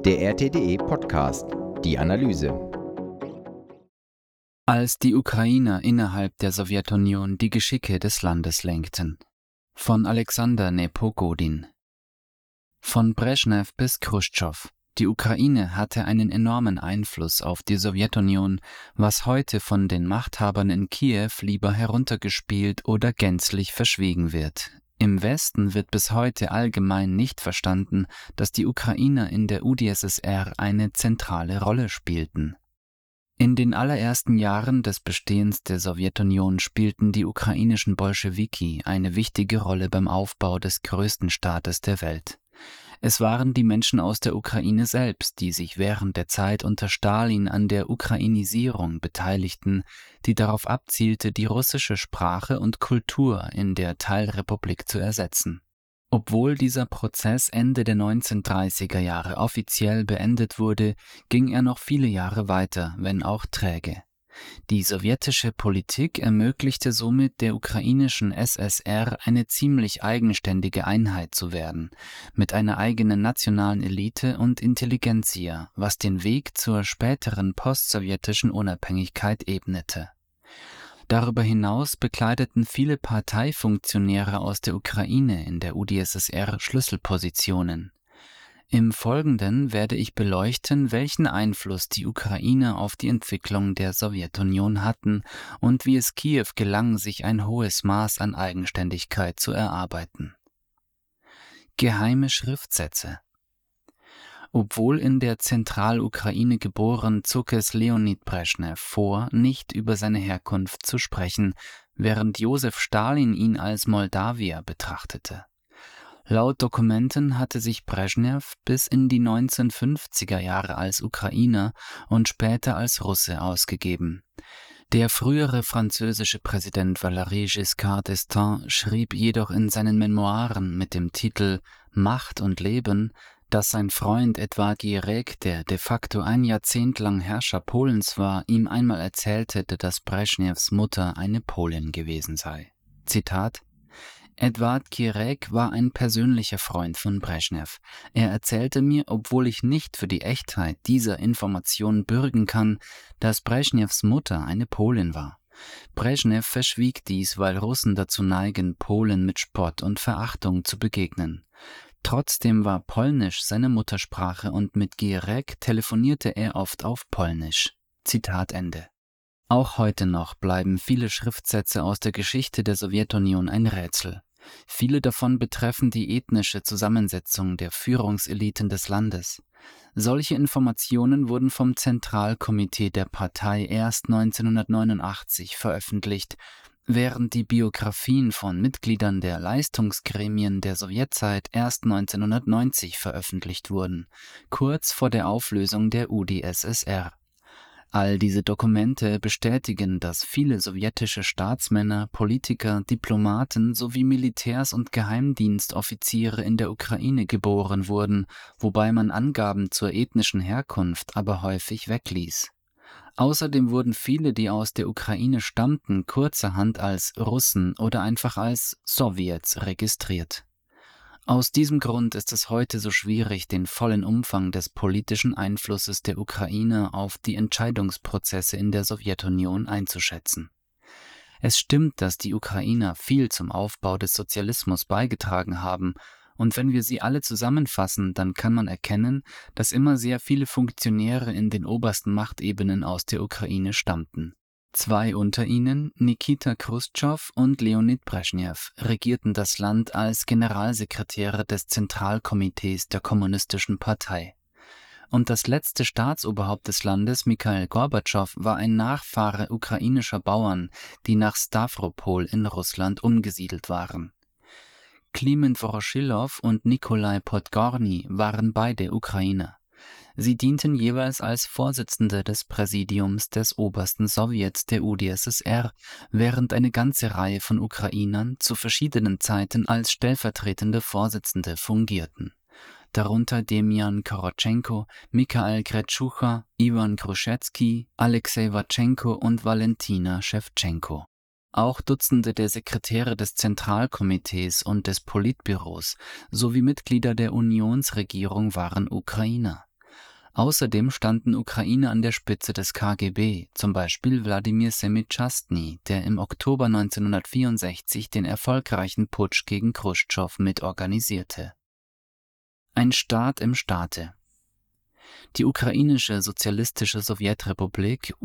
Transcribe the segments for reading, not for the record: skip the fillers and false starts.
Der RTDE Podcast, die Analyse. Als die Ukrainer innerhalb der Sowjetunion die Geschicke des Landes lenkten. Von Alexander Nepogodin. Von Breschnew bis Chruschtschow. Die Ukraine hatte einen enormen Einfluss auf die Sowjetunion, was heute von den Machthabern in Kiew lieber heruntergespielt oder gänzlich verschwiegen wird. Im Westen wird bis heute allgemein nicht verstanden, dass die Ukrainer in der UdSSR eine zentrale Rolle spielten. In den allerersten Jahren des Bestehens der Sowjetunion spielten die ukrainischen Bolschewiki eine wichtige Rolle beim Aufbau des größten Staates der Welt. Es waren die Menschen aus der Ukraine selbst, die sich während der Zeit unter Stalin an der Ukrainisierung beteiligten, die darauf abzielte, die russische Sprache und Kultur in der Teilrepublik zu ersetzen. Obwohl dieser Prozess Ende der 1930er Jahre offiziell beendet wurde, ging er noch viele Jahre weiter, wenn auch träge. Die sowjetische Politik ermöglichte somit der ukrainischen SSR eine ziemlich eigenständige Einheit zu werden, mit einer eigenen nationalen Elite und Intelligentsia, was den Weg zur späteren postsowjetischen Unabhängigkeit ebnete. Darüber hinaus bekleideten viele Parteifunktionäre aus der Ukraine in der UdSSR Schlüsselpositionen. Im Folgenden werde ich beleuchten, welchen Einfluss die Ukrainer auf die Entwicklung der Sowjetunion hatten und wie es Kiew gelang, sich ein hohes Maß an Eigenständigkeit zu erarbeiten. Geheime Schriftsätze. Obwohl in der Zentralukraine geboren, zog es Leonid Breschnew vor, nicht über seine Herkunft zu sprechen, während Josef Stalin ihn als Moldawier betrachtete. Laut Dokumenten hatte sich Breschnew bis in die 1950er Jahre als Ukrainer und später als Russe ausgegeben. Der frühere französische Präsident Valéry Giscard d'Estaing schrieb jedoch in seinen Memoiren mit dem Titel »Macht und Leben«, dass sein Freund Edward Gierek, der de facto ein Jahrzehnt lang Herrscher Polens war, ihm einmal erzählt hätte, dass Breschnews Mutter eine Polin gewesen sei. Zitat: Edward Gierek war ein persönlicher Freund von Breschnew. Er erzählte mir, obwohl ich nicht für die Echtheit dieser Information bürgen kann, dass Breschnews Mutter eine Polin war. Breschnew verschwieg dies, weil Russen dazu neigen, Polen mit Spott und Verachtung zu begegnen. Trotzdem war Polnisch seine Muttersprache und mit Gierek telefonierte er oft auf Polnisch. Zitat Ende. Auch heute noch bleiben viele Schriftsätze aus der Geschichte der Sowjetunion ein Rätsel. Viele davon betreffen die ethnische Zusammensetzung der Führungseliten des Landes. Solche Informationen wurden vom Zentralkomitee der Partei erst 1989 veröffentlicht, während die Biografien von Mitgliedern der Leistungsgremien der Sowjetzeit erst 1990 veröffentlicht wurden, kurz vor der Auflösung der UdSSR. All diese Dokumente bestätigen, dass viele sowjetische Staatsmänner, Politiker, Diplomaten sowie Militärs- und Geheimdienstoffiziere in der Ukraine geboren wurden, wobei man Angaben zur ethnischen Herkunft aber häufig wegließ. Außerdem wurden viele, die aus der Ukraine stammten, kurzerhand als Russen oder einfach als Sowjets registriert. Aus diesem Grund ist es heute so schwierig, den vollen Umfang des politischen Einflusses der Ukraine auf die Entscheidungsprozesse in der Sowjetunion einzuschätzen. Es stimmt, dass die Ukrainer viel zum Aufbau des Sozialismus beigetragen haben, und wenn wir sie alle zusammenfassen, dann kann man erkennen, dass immer sehr viele Funktionäre in den obersten Machtebenen aus der Ukraine stammten. Zwei unter ihnen, Nikita Chruschtschow und Leonid Breschnew, regierten das Land als Generalsekretäre des Zentralkomitees der Kommunistischen Partei. Und das letzte Staatsoberhaupt des Landes, Michail Gorbatschow, war ein Nachfahre ukrainischer Bauern, die nach Stawropol in Russland umgesiedelt waren. Kliment Woroschilow und Nikolai Podgorny waren beide Ukrainer. Sie dienten jeweils als Vorsitzende des Präsidiums des Obersten Sowjets der UdSSR, während eine ganze Reihe von Ukrainern zu verschiedenen Zeiten als stellvertretende Vorsitzende fungierten. Darunter Demjan Korotschenko, Mikhail Gretschucha, Iwan Gruschetski, Alexei Watschenko und Valentina Schewtschenko. Auch Dutzende der Sekretäre des Zentralkomitees und des Politbüros sowie Mitglieder der Unionsregierung waren Ukrainer. Außerdem standen Ukrainer an der Spitze des KGB, zum Beispiel Wladimir Semizhastny, der im Oktober 1964 den erfolgreichen Putsch gegen Chruschtschow mitorganisierte. Ein Staat im Staate. Die ukrainische Sozialistische Sowjetrepublik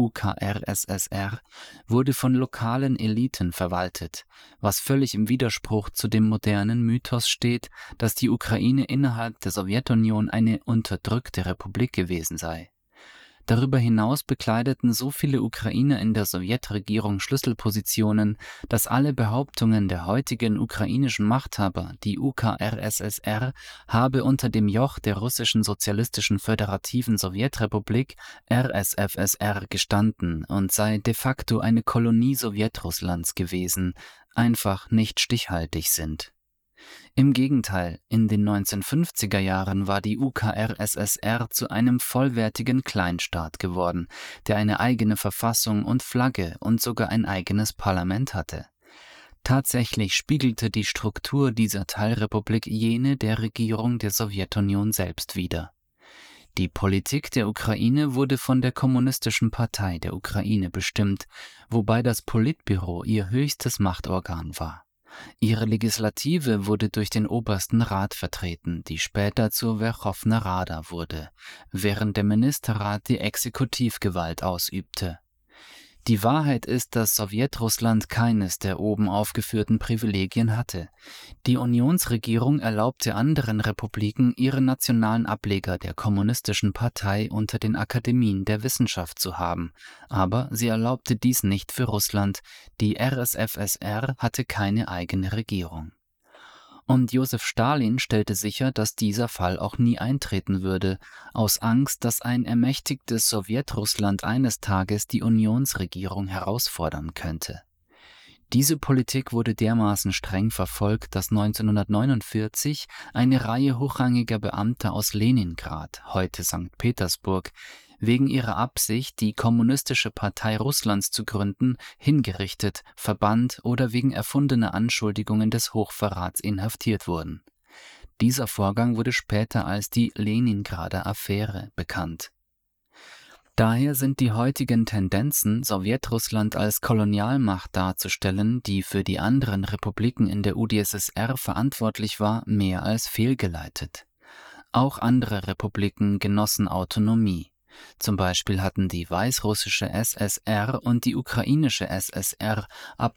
UKRSSR wurde von lokalen Eliten verwaltet, was völlig im Widerspruch zu dem modernen Mythos steht, dass die Ukraine innerhalb der Sowjetunion eine unterdrückte Republik gewesen sei. Darüber hinaus bekleideten so viele Ukrainer in der Sowjetregierung Schlüsselpositionen, dass alle Behauptungen der heutigen ukrainischen Machthaber, die UKRSSR habe unter dem Joch der russischen Sozialistischen Föderativen Sowjetrepublik RSFSR gestanden und sei de facto eine Kolonie Sowjetrusslands gewesen, einfach nicht stichhaltig sind. Im Gegenteil, in den 1950er Jahren war die UKRSSR zu einem vollwertigen Kleinstaat geworden, der eine eigene Verfassung und Flagge und sogar ein eigenes Parlament hatte. Tatsächlich spiegelte die Struktur dieser Teilrepublik jene der Regierung der Sowjetunion selbst wider. Die Politik der Ukraine wurde von der Kommunistischen Partei der Ukraine bestimmt, wobei das Politbüro ihr höchstes Machtorgan war. Ihre Legislative wurde durch den Obersten Rat vertreten, die später zur Werchowna Rada wurde, während der Ministerrat die Exekutivgewalt ausübte. Die Wahrheit ist, dass Sowjetrussland keines der oben aufgeführten Privilegien hatte. Die Unionsregierung erlaubte anderen Republiken, ihre nationalen Ableger der Kommunistischen Partei unter den Akademien der Wissenschaft zu haben, aber sie erlaubte dies nicht für Russland. Die RSFSR hatte keine eigene Regierung. Und Josef Stalin stellte sicher, dass dieser Fall auch nie eintreten würde, aus Angst, dass ein ermächtigtes Sowjetrussland eines Tages die Unionsregierung herausfordern könnte. Diese Politik wurde dermaßen streng verfolgt, dass 1949 eine Reihe hochrangiger Beamter aus Leningrad, heute St. Petersburg, wegen ihrer Absicht, die Kommunistische Partei Russlands zu gründen, hingerichtet, verbannt oder wegen erfundener Anschuldigungen des Hochverrats inhaftiert wurden. Dieser Vorgang wurde später als die Leningrader Affäre bekannt. Daher sind die heutigen Tendenzen, Sowjetrussland als Kolonialmacht darzustellen, die für die anderen Republiken in der UdSSR verantwortlich war, mehr als fehlgeleitet. Auch andere Republiken genossen Autonomie. Zum Beispiel hatten die weißrussische SSR und die ukrainische SSR ab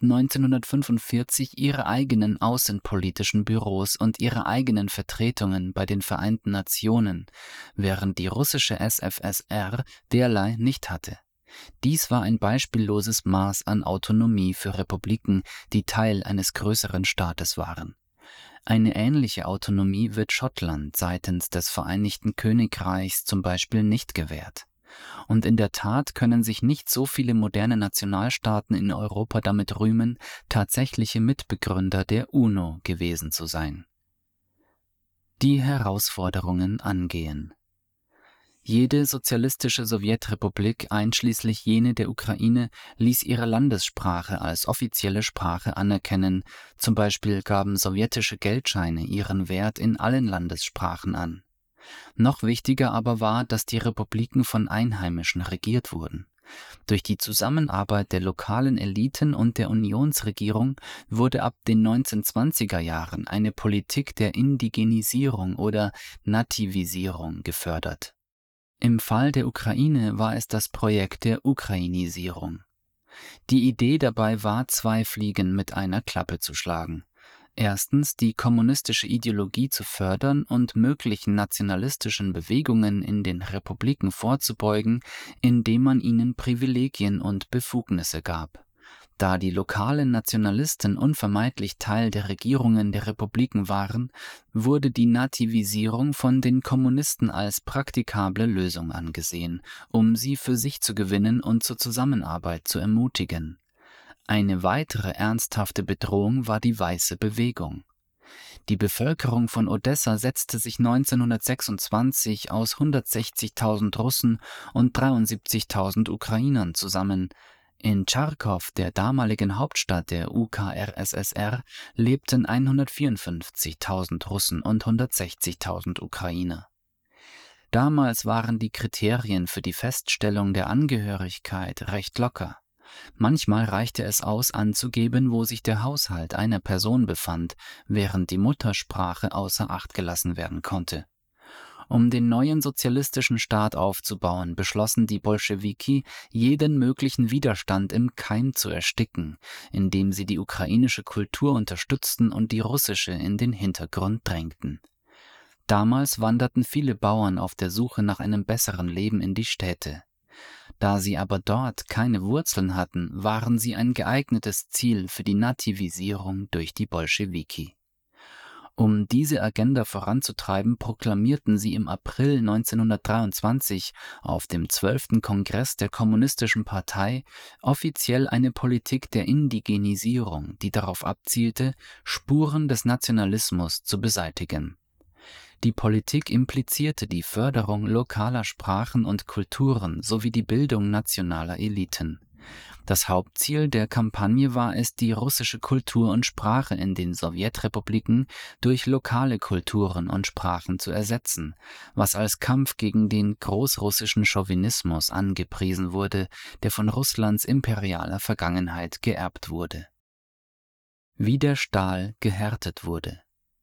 1945 ihre eigenen außenpolitischen Büros und ihre eigenen Vertretungen bei den Vereinten Nationen, während die russische SFSR derlei nicht hatte. Dies war ein beispielloses Maß an Autonomie für Republiken, die Teil eines größeren Staates waren. Eine ähnliche Autonomie wird Schottland seitens des Vereinigten Königreichs zum Beispiel nicht gewährt. Und in der Tat können sich nicht so viele moderne Nationalstaaten in Europa damit rühmen, tatsächliche Mitbegründer der UNO gewesen zu sein. Die Herausforderungen angehen. Jede sozialistische Sowjetrepublik, einschließlich jene der Ukraine, ließ ihre Landessprache als offizielle Sprache anerkennen, zum Beispiel gaben sowjetische Geldscheine ihren Wert in allen Landessprachen an. Noch wichtiger aber war, dass die Republiken von Einheimischen regiert wurden. Durch die Zusammenarbeit der lokalen Eliten und der Unionsregierung wurde ab den 1920er Jahren eine Politik der Indigenisierung oder Nativisierung gefördert. Im Fall der Ukraine war es das Projekt der Ukrainisierung. Die Idee dabei war, 2 Fliegen mit einer Klappe zu schlagen. Erstens die kommunistische Ideologie zu fördern und möglichen nationalistischen Bewegungen in den Republiken vorzubeugen, indem man ihnen Privilegien und Befugnisse gab. Da die lokalen Nationalisten unvermeidlich Teil der Regierungen der Republiken waren, wurde die Nativisierung von den Kommunisten als praktikable Lösung angesehen, um sie für sich zu gewinnen und zur Zusammenarbeit zu ermutigen. Eine weitere ernsthafte Bedrohung war die Weiße Bewegung. Die Bevölkerung von Odessa setzte sich 1926 aus 160.000 Russen und 73.000 Ukrainern zusammen. In Charkow, der damaligen Hauptstadt der UKRSSR, lebten 154.000 Russen und 160.000 Ukrainer. Damals waren die Kriterien für die Feststellung der Angehörigkeit recht locker. Manchmal reichte es aus, anzugeben, wo sich der Haushalt einer Person befand, während die Muttersprache außer Acht gelassen werden konnte. Um den neuen sozialistischen Staat aufzubauen, beschlossen die Bolschewiki, jeden möglichen Widerstand im Keim zu ersticken, indem sie die ukrainische Kultur unterstützten und die russische in den Hintergrund drängten. Damals wanderten viele Bauern auf der Suche nach einem besseren Leben in die Städte. Da sie aber dort keine Wurzeln hatten, waren sie ein geeignetes Ziel für die Nativisierung durch die Bolschewiki. Um diese Agenda voranzutreiben, proklamierten sie im April 1923 auf dem 12. Kongress der Kommunistischen Partei offiziell eine Politik der Indigenisierung, die darauf abzielte, Spuren des Nationalismus zu beseitigen. Die Politik implizierte die Förderung lokaler Sprachen und Kulturen sowie die Bildung nationaler Eliten. Das Hauptziel der Kampagne war es, die russische Kultur und Sprache in den Sowjetrepubliken durch lokale Kulturen und Sprachen zu ersetzen, was als Kampf gegen den großrussischen Chauvinismus angepriesen wurde, der von Russlands imperialer Vergangenheit geerbt wurde. Wie der Stahl gehärtet wurde.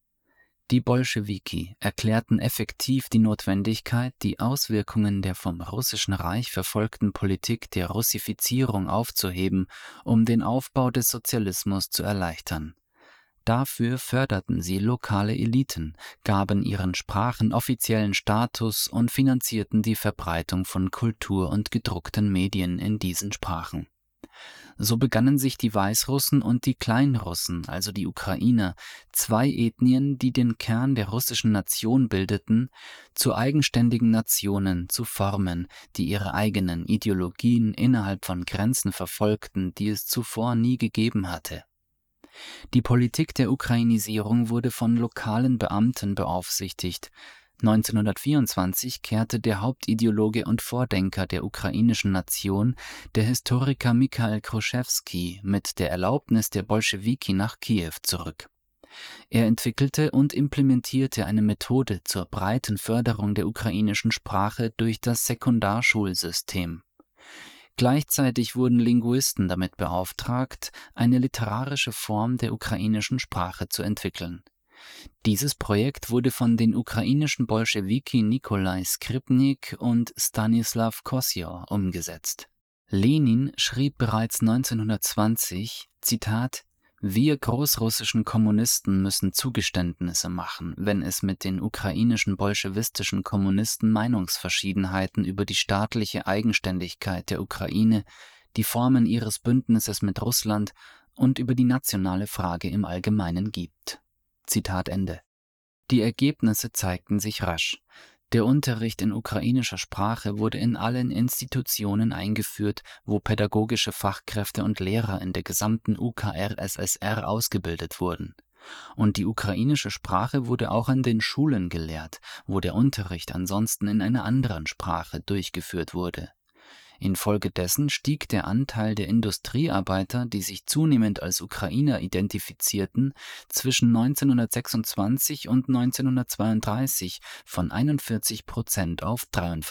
Die Bolschewiki erklärten effektiv die Notwendigkeit, die Auswirkungen der vom Russischen Reich verfolgten Politik der Russifizierung aufzuheben, um den Aufbau des Sozialismus zu erleichtern. Dafür förderten sie lokale Eliten, gaben ihren Sprachen offiziellen Status und finanzierten die Verbreitung von Kultur und gedruckten Medien in diesen Sprachen. So begannen sich die Weißrussen und die Kleinrussen, also die Ukrainer, zwei Ethnien, die den Kern der russischen Nation bildeten, zu eigenständigen Nationen zu formen, die ihre eigenen Ideologien innerhalb von Grenzen verfolgten, die es zuvor nie gegeben hatte. Die Politik der Ukrainisierung wurde von lokalen Beamten beaufsichtigt. 1924 kehrte der Hauptideologe und Vordenker der ukrainischen Nation, der Historiker Michail Khrushchevsky, mit der Erlaubnis der Bolschewiki nach Kiew zurück. Er entwickelte und implementierte eine Methode zur breiten Förderung der ukrainischen Sprache durch das Sekundarschulsystem. Gleichzeitig wurden Linguisten damit beauftragt, eine literarische Form der ukrainischen Sprache zu entwickeln. Dieses Projekt wurde von den ukrainischen Bolschewiki Nikolai Skripnik und Stanislaw Kosio umgesetzt. Lenin schrieb bereits 1920, Zitat, „Wir großrussischen Kommunisten müssen Zugeständnisse machen, wenn es mit den ukrainischen bolschewistischen Kommunisten Meinungsverschiedenheiten über die staatliche Eigenständigkeit der Ukraine, die Formen ihres Bündnisses mit Russland und über die nationale Frage im Allgemeinen gibt." Zitat Ende. Die Ergebnisse zeigten sich rasch. Der Unterricht in ukrainischer Sprache wurde in allen Institutionen eingeführt, wo pädagogische Fachkräfte und Lehrer in der gesamten UKRSSR ausgebildet wurden. Und die ukrainische Sprache wurde auch an den Schulen gelehrt, wo der Unterricht ansonsten in einer anderen Sprache durchgeführt wurde. Infolgedessen stieg der Anteil der Industriearbeiter, die sich zunehmend als Ukrainer identifizierten, zwischen 1926 und 1932 von 41% auf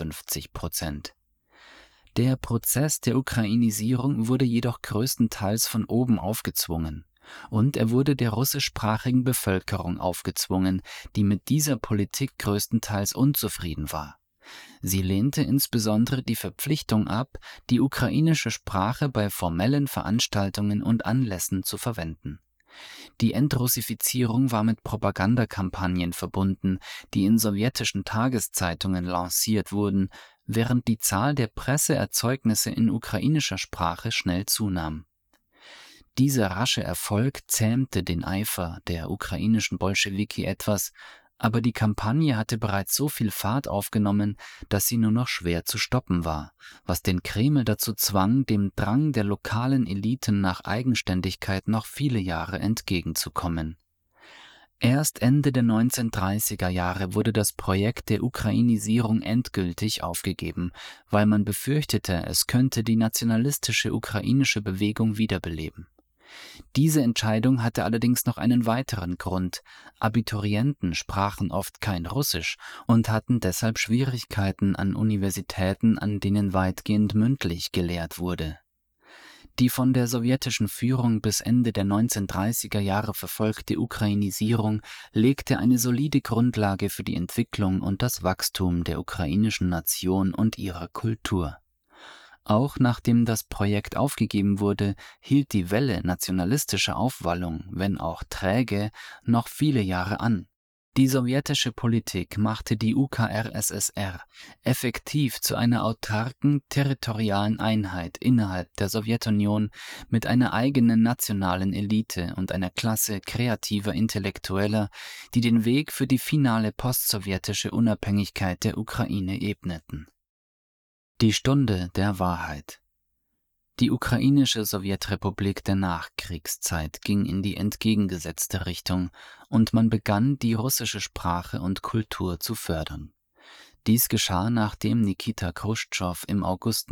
53%. Der Prozess der Ukrainisierung wurde jedoch größtenteils von oben aufgezwungen. Und er wurde der russischsprachigen Bevölkerung aufgezwungen, die mit dieser Politik größtenteils unzufrieden war. Sie lehnte insbesondere die Verpflichtung ab, die ukrainische Sprache bei formellen Veranstaltungen und Anlässen zu verwenden. Die Entrussifizierung war mit Propagandakampagnen verbunden, die in sowjetischen Tageszeitungen lanciert wurden, während die Zahl der Presseerzeugnisse in ukrainischer Sprache schnell zunahm. Dieser rasche Erfolg zähmte den Eifer der ukrainischen Bolschewiki etwas, aber die Kampagne hatte bereits so viel Fahrt aufgenommen, dass sie nur noch schwer zu stoppen war, was den Kreml dazu zwang, dem Drang der lokalen Eliten nach Eigenständigkeit noch viele Jahre entgegenzukommen. Erst Ende der 1930er Jahre wurde das Projekt der Ukrainisierung endgültig aufgegeben, weil man befürchtete, es könnte die nationalistische ukrainische Bewegung wiederbeleben. Diese Entscheidung hatte allerdings noch einen weiteren Grund: Abiturienten sprachen oft kein Russisch und hatten deshalb Schwierigkeiten an Universitäten, an denen weitgehend mündlich gelehrt wurde. Die von der sowjetischen Führung bis Ende der 1930er Jahre verfolgte Ukrainisierung legte eine solide Grundlage für die Entwicklung und das Wachstum der ukrainischen Nation und ihrer Kultur. Auch nachdem das Projekt aufgegeben wurde, hielt die Welle nationalistischer Aufwallung, wenn auch träge, noch viele Jahre an. Die sowjetische Politik machte die UKRSSR effektiv zu einer autarken, territorialen Einheit innerhalb der Sowjetunion mit einer eigenen nationalen Elite und einer Klasse kreativer Intellektueller, die den Weg für die finale postsowjetische Unabhängigkeit der Ukraine ebneten. Die Stunde der Wahrheit. Die ukrainische Sowjetrepublik der Nachkriegszeit ging in die entgegengesetzte Richtung und man begann, die russische Sprache und Kultur zu fördern. Dies geschah, nachdem Nikita Chruschtschow im August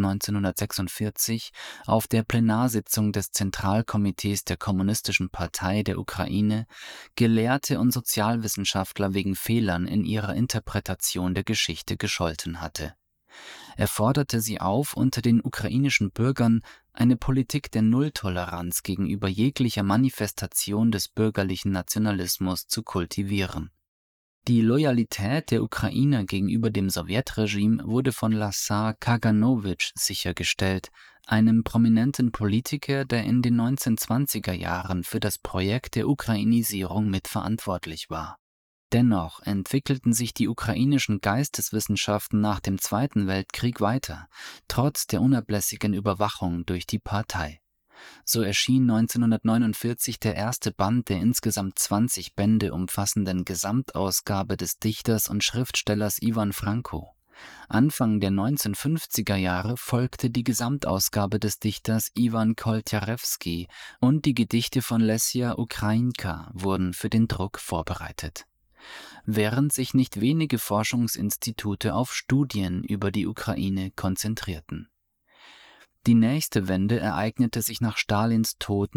1946 auf der Plenarsitzung des Zentralkomitees der Kommunistischen Partei der Ukraine Gelehrte und Sozialwissenschaftler wegen Fehlern in ihrer Interpretation der Geschichte gescholten hatte. Er forderte sie auf, unter den ukrainischen Bürgern eine Politik der Nulltoleranz gegenüber jeglicher Manifestation des bürgerlichen Nationalismus zu kultivieren. Die Loyalität der Ukrainer gegenüber dem Sowjetregime wurde von Lazar Kaganowitsch sichergestellt, einem prominenten Politiker, der in den 1920er Jahren für das Projekt der Ukrainisierung mitverantwortlich war. Dennoch entwickelten sich die ukrainischen Geisteswissenschaften nach dem Zweiten Weltkrieg weiter, trotz der unablässigen Überwachung durch die Partei. So erschien 1949 der erste Band der insgesamt 20 Bände umfassenden Gesamtausgabe des Dichters und Schriftstellers Iwan Franko. Anfang der 1950er Jahre folgte die Gesamtausgabe des Dichters Iwan Koltjarewski und die Gedichte von Lesja Ukrajinka wurden für den Druck vorbereitet. Während sich nicht wenige Forschungsinstitute auf Studien über die Ukraine konzentrierten. Die nächste Wende ereignete sich nach Stalins Tod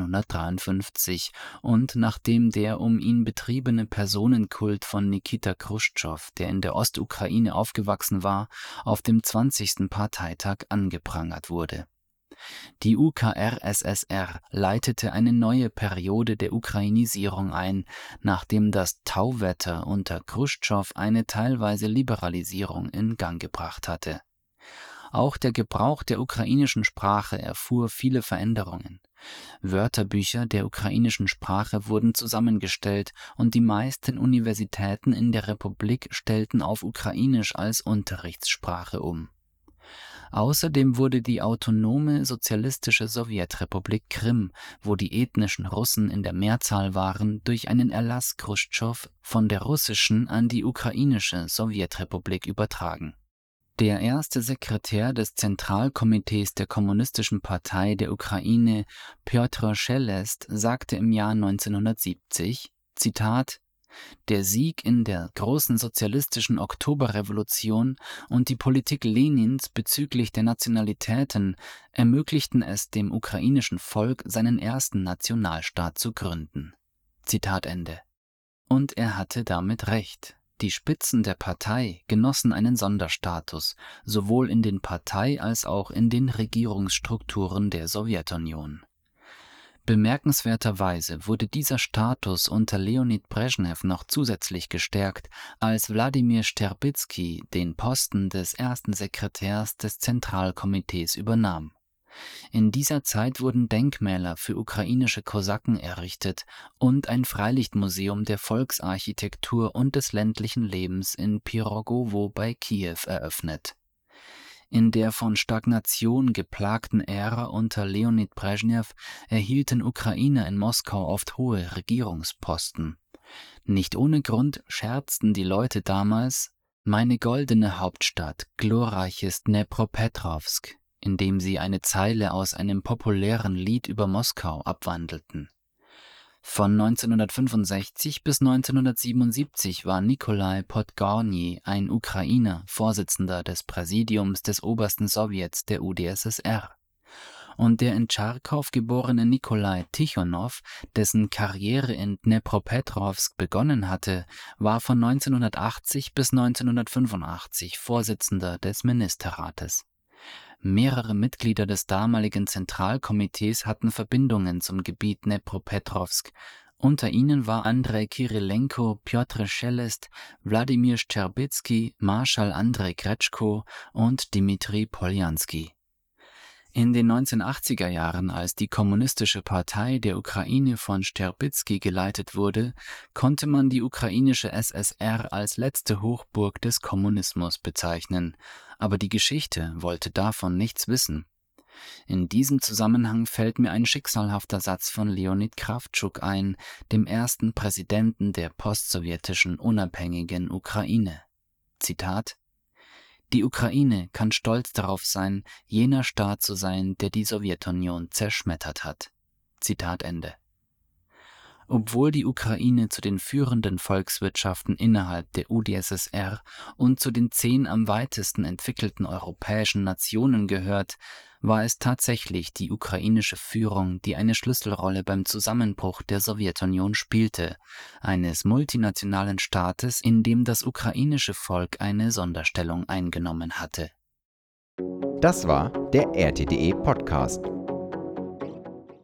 1953 und nachdem der um ihn betriebene Personenkult von Nikita Chruschtschow, der in der Ostukraine aufgewachsen war, auf dem 20. Parteitag angeprangert wurde. Die UKRSSR leitete eine neue Periode der Ukrainisierung ein, nachdem das Tauwetter unter Chruschtschow eine teilweise Liberalisierung in Gang gebracht hatte. Auch der Gebrauch der ukrainischen Sprache erfuhr viele Veränderungen. Wörterbücher der ukrainischen Sprache wurden zusammengestellt und die meisten Universitäten in der Republik stellten auf Ukrainisch als Unterrichtssprache um. Außerdem wurde die autonome sozialistische Sowjetrepublik Krim, wo die ethnischen Russen in der Mehrzahl waren, durch einen Erlass Chruschtschow von der russischen an die ukrainische Sowjetrepublik übertragen. Der erste Sekretär des Zentralkomitees der Kommunistischen Partei der Ukraine, Pjotr Schelest, sagte im Jahr 1970, Zitat: Der Sieg in der großen sozialistischen Oktoberrevolution und die Politik Lenins bezüglich der Nationalitäten ermöglichten es dem ukrainischen Volk, seinen ersten Nationalstaat zu gründen. Zitat Ende. Und er hatte damit recht. Die Spitzen der Partei genossen einen Sonderstatus, sowohl in den Partei- als auch in den Regierungsstrukturen der Sowjetunion. Bemerkenswerterweise wurde dieser Status unter Leonid Breschnew noch zusätzlich gestärkt, als Wladimir Sterbitsky den Posten des ersten Sekretärs des Zentralkomitees übernahm. In dieser Zeit wurden Denkmäler für ukrainische Kosaken errichtet und ein Freilichtmuseum der Volksarchitektur und des ländlichen Lebens in Pirogowo bei Kiew eröffnet. In der von Stagnation geplagten Ära unter Leonid Breschnew erhielten Ukrainer in Moskau oft hohe Regierungsposten. Nicht ohne Grund scherzten die Leute damals: Meine goldene Hauptstadt, glorreiches Dnepropetrovsk, indem sie eine Zeile aus einem populären Lied über Moskau abwandelten. Von 1965 bis 1977 war Nikolai Podgorny ein Ukrainer, Vorsitzender des Präsidiums des Obersten Sowjets der UdSSR. und der in Charkow geborene Nikolai Tichonow, dessen Karriere in Dnepropetrovsk begonnen hatte, war von 1980 bis 1985 Vorsitzender des Ministerrates. Mehrere Mitglieder des damaligen Zentralkomitees hatten Verbindungen zum Gebiet Dnepropetrovsk. Unter ihnen war Andrei Kirillenko, Pjotr Schelest, Wladimir Szczerbitzky, Marschall Andrei Gretschko und Dmitri Poljanski. In den 1980er Jahren, als die Kommunistische Partei der Ukraine von Szczerbitzky geleitet wurde, konnte man die ukrainische SSR als letzte Hochburg des Kommunismus bezeichnen, aber die Geschichte wollte davon nichts wissen. In diesem Zusammenhang fällt mir ein schicksalhafter Satz von Leonid Krawtschuk ein, dem ersten Präsidenten der postsowjetischen unabhängigen Ukraine. Zitat: Die Ukraine kann stolz darauf sein, jener Staat zu sein, der die Sowjetunion zerschmettert hat. Zitat Ende. Obwohl die Ukraine zu den führenden Volkswirtschaften innerhalb der UdSSR und zu den 10 am weitesten entwickelten europäischen Nationen gehört, war es tatsächlich die ukrainische Führung, die eine Schlüsselrolle beim Zusammenbruch der Sowjetunion spielte, eines multinationalen Staates, in dem das ukrainische Volk eine Sonderstellung eingenommen hatte. Das war der RTDE Podcast.